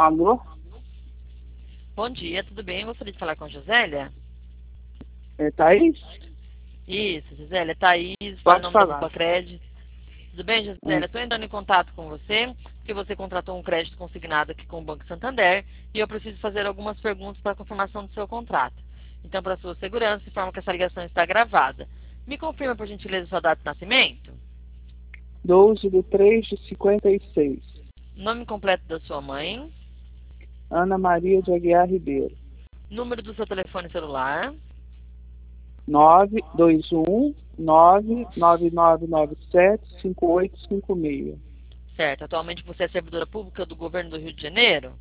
Alô? Bom dia, tudo bem? Gostaria de falar com a Josélia? Thaís? Isso, Josélia, Thaís, fala em Pode nome da falar. Bupa Crédito. Tudo bem, Josélia? Estou entrando em contato com você, porque você contratou um crédito consignado aqui com o Banco Santander e eu preciso fazer algumas perguntas para a confirmação do seu contrato. Então, para sua segurança, informo que essa ligação está gravada. Me confirma, por gentileza, sua data de nascimento, 12/3/56. nome completo da sua mãe, Ana Maria de Aguiar Ribeiro. número do seu telefone celular, 921-99997-5856. certo? Atualmente você é servidora pública do governo do Rio de Janeiro?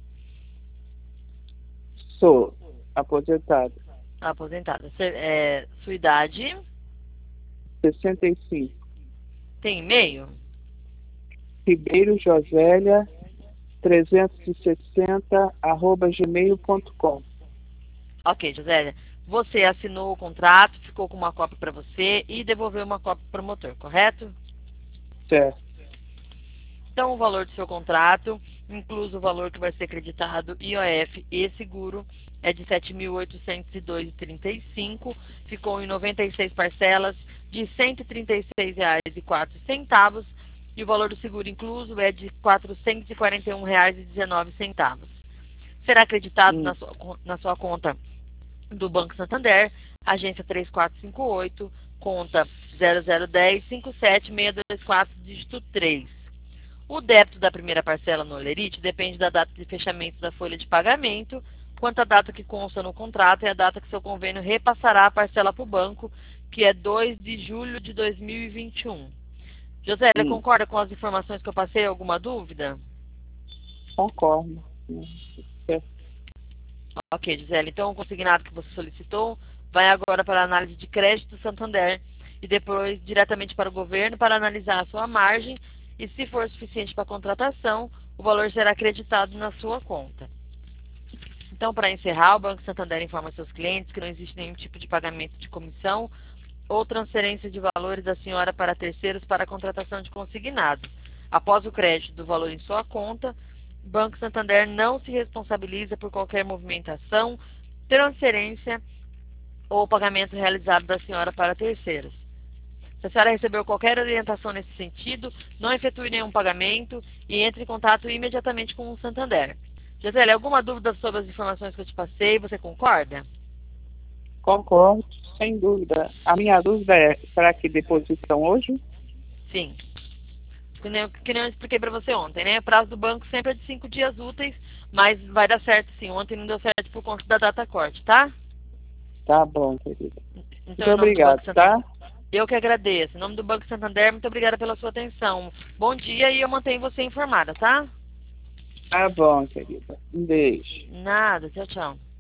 Sou aposentada. Aposentada. Sua idade? 65. Tem e-mail? Ribeiro Josélia 360 @gmail.com. Ok, Josélia. Você assinou o contrato, ficou com uma cópia para você e devolveu uma cópia para o promotor, correto? Certo. Então, o valor do seu contrato, incluso o valor que vai ser creditado IOF e seguro, é de R$ 7.802,35. Ficou em 96 parcelas de R$ 136,04. E o valor do seguro incluso é de R$ 441,19. Será acreditado na sua conta do Banco Santander, agência 3458, conta 0010-57624, dígito 3. O débito da primeira parcela no Olerite depende da data de fechamento da folha de pagamento, quanto à data que consta no contrato e a data que seu convênio repassará a parcela para o banco, que é 2 de julho de 2021. Josélia, concorda com as informações que eu passei? Alguma dúvida? Concordo. Certo. Ok, Gisele. Então, o consignado que você solicitou vai agora para a análise de crédito do Santander e depois diretamente para o governo para analisar a sua margem e, se for suficiente para a contratação, o valor será acreditado na sua conta. Então, para encerrar, o Banco Santander informa seus clientes que não existe nenhum tipo de pagamento de comissão ou transferência de valores da senhora para terceiros para a contratação de consignado. Após o crédito do valor em sua conta, o Banco Santander não se responsabiliza por qualquer movimentação, transferência ou pagamento realizado da senhora para terceiros. Se a senhora recebeu qualquer orientação nesse sentido, não efetue nenhum pagamento e entre em contato imediatamente com o Santander. Gisele, alguma dúvida sobre as informações que eu te passei? Você concorda? Concordo, sem dúvida. A minha dúvida é, será que depositam hoje? Sim. Que nem eu expliquei para você ontem, né? O prazo do banco sempre é de 5 dias úteis, mas vai dar certo sim. Ontem não deu certo por conta da data corte, tá? Tá bom, querida. Então, Muito em nome do obrigado, Banco Santander, tá? eu que agradeço. Em nome do Banco Santander, muito obrigada pela sua atenção. Bom dia e eu mantenho você informada, tá? Tá bom, querida. Um beijo. Nada, tchau, tchau.